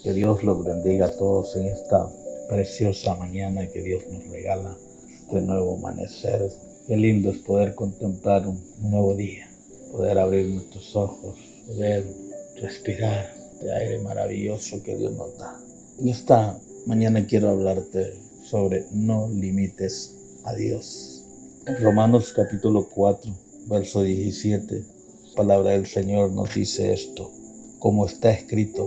Que Dios los bendiga a todos en esta preciosa mañana que Dios nos regala de nuevo amanecer. Qué lindo es poder contemplar un nuevo día, poder abrir nuestros ojos, poder respirar de aire maravilloso que Dios nos da. En esta mañana quiero hablarte sobre no limites a Dios. En Romanos capítulo 4, verso 17, palabra del Señor nos dice esto: como está escrito,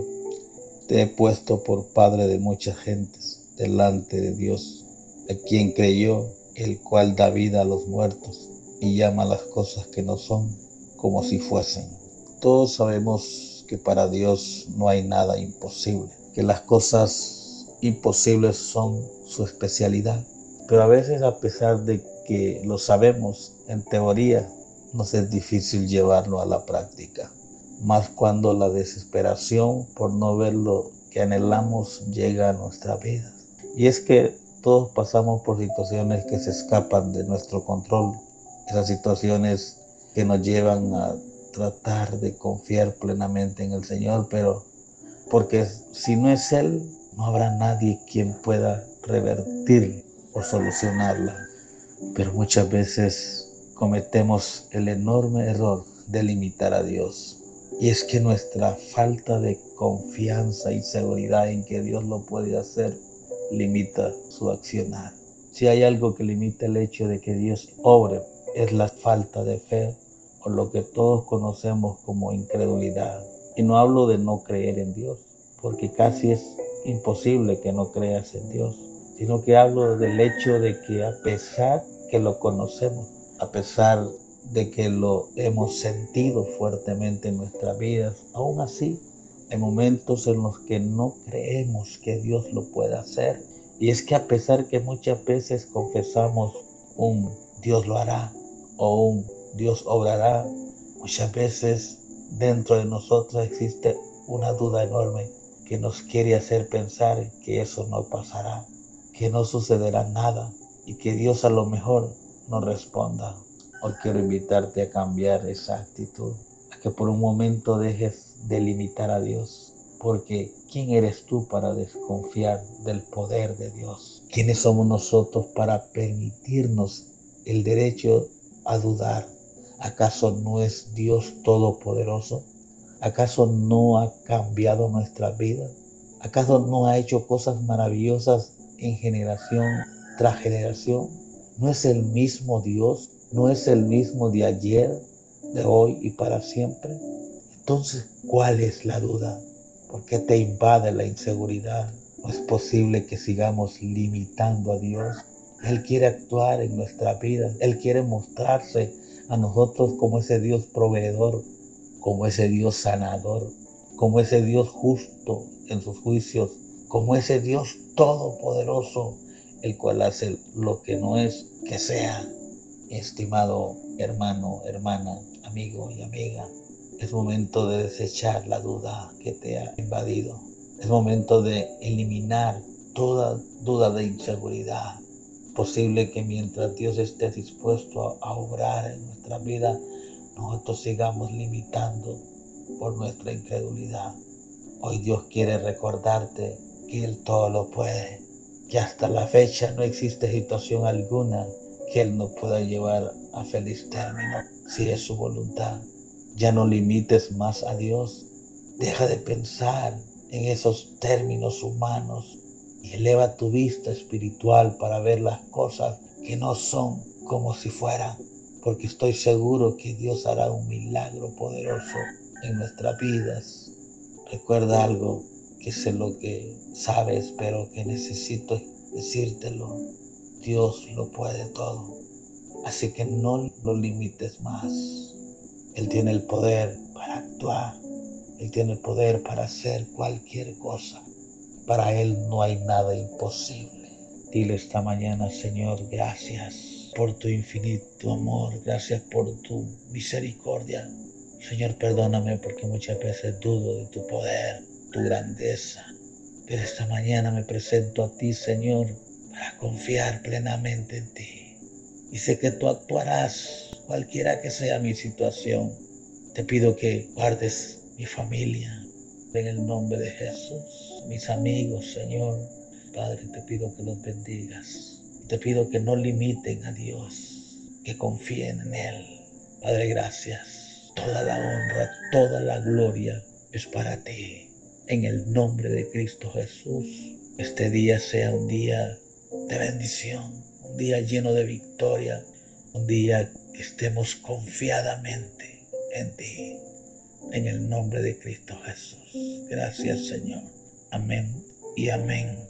te he puesto por padre de muchas gentes delante de Dios, a quien creyó, el cual da vida a los muertos y llama las cosas que no son como si fuesen. Todos sabemos que para Dios no hay nada imposible, que las cosas imposibles son su especialidad. Pero a veces, a pesar de que lo sabemos en teoría, nos es difícil llevarlo a la práctica. Más cuando la desesperación por no ver lo que anhelamos llega a nuestra vida. Y es que todos pasamos por situaciones que se escapan de nuestro control, esas situaciones que nos llevan a tratar de confiar plenamente en el Señor, pero porque si no es Él, no habrá nadie quien pueda revertir o solucionarla. Pero muchas veces cometemos el enorme error de limitar a Dios. Y es que nuestra falta de confianza y seguridad en que Dios lo puede hacer limita su accionar. Si hay algo que limita el hecho de que Dios obre, es la falta de fe, o lo que todos conocemos como incredulidad. Y no hablo de no creer en Dios, porque casi es imposible que no creas en Dios, sino que hablo del hecho de que a pesar que lo conocemos, a pesar de que lo hemos sentido fuertemente en nuestras vidas, aún así hay momentos en los que no creemos que Dios lo pueda hacer. Y es que a pesar que muchas veces confesamos un Dios lo hará o un Dios obrará, muchas veces dentro de nosotros existe una duda enorme que nos quiere hacer pensar que eso no pasará, que no sucederá nada y que Dios a lo mejor no responda. Hoy quiero invitarte a cambiar esa actitud, a que por un momento dejes de limitar a Dios, porque ¿quién eres tú para desconfiar del poder de Dios? ¿Quiénes somos nosotros para permitirnos el derecho a dudar? ¿Acaso no es Dios todopoderoso? ¿Acaso no ha cambiado nuestra vida? ¿Acaso no ha hecho cosas maravillosas en generación tras generación? ¿No es el mismo Dios? ¿No es el mismo de ayer, de hoy y para siempre? Entonces, ¿cuál es la duda? ¿Por qué te invade la inseguridad? No es posible que sigamos limitando a Dios. Él quiere actuar en nuestra vida. Él quiere mostrarse a nosotros como ese Dios proveedor, como ese Dios sanador, como ese Dios justo en sus juicios, como ese Dios todopoderoso, el cual hace lo que no es que sea. Estimado hermano, hermana, amigo y amiga, es momento de desechar la duda que te ha invadido. Es momento de eliminar toda duda de inseguridad. Es posible que mientras Dios esté dispuesto a obrar en nuestra vida, nosotros sigamos limitando por nuestra incredulidad. Hoy Dios quiere recordarte que Él todo lo puede, que hasta la fecha no existe situación alguna que Él no pueda llevar a feliz término, si es su voluntad. Ya no limites más a Dios. Deja de pensar en esos términos humanos y eleva tu vista espiritual para ver las cosas que no son como si fueran, porque estoy seguro que Dios hará un milagro poderoso en nuestras vidas. Recuerda algo, que sé lo que sabes, pero que necesito decírtelo. Dios lo puede todo. Así que no lo limites más. Él tiene el poder para actuar. Él tiene el poder para hacer cualquier cosa. Para Él no hay nada imposible. Dile esta mañana: Señor, gracias por tu infinito amor. Gracias por tu misericordia. Señor, perdóname porque muchas veces dudo de tu poder, tu grandeza. Pero esta mañana me presento a ti, Señor, para confiar plenamente en ti. Y sé que tú actuarás, cualquiera que sea mi situación. Te pido que guardes mi familia, En el nombre de Jesús, mis amigos, Señor, Padre, te pido que los bendigas. Te pido que no limiten a Dios, que confíen en Él. Padre, gracias. Toda la honra, toda la gloria es para ti. En el nombre de Cristo Jesús, este día sea un día de bendición, un día lleno de victoria, un día que estemos confiadamente en ti. En el nombre de Cristo Jesús. Gracias, Señor. Amén y amén.